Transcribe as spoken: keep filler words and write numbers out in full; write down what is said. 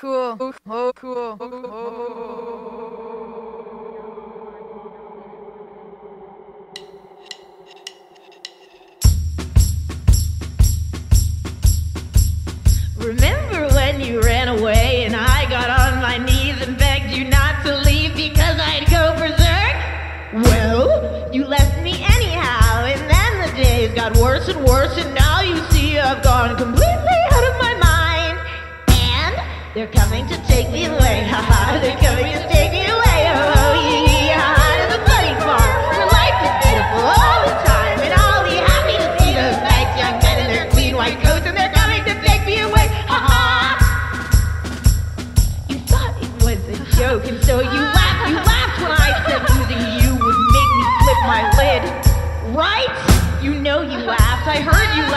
cool. Oh, cool. Oh. Remember when you ran away and I got on my knees and begged you not to leave because I'd go berserk? Well, you left me anyhow, and then the days got worse and worse, and now you see I've gone completely out of my mind. And they're coming to take me away, haha, they're coming to take me away, oh, yeah, to the funny farm, where life is beautiful all the time, and I'll be happy to see those nice young men in their clean white coats, and they're coming to take me away. You thought it was a joke, and so you laughed, you laughed when I said losing you would make me flip my lid. Right? You know you laughed, I heard you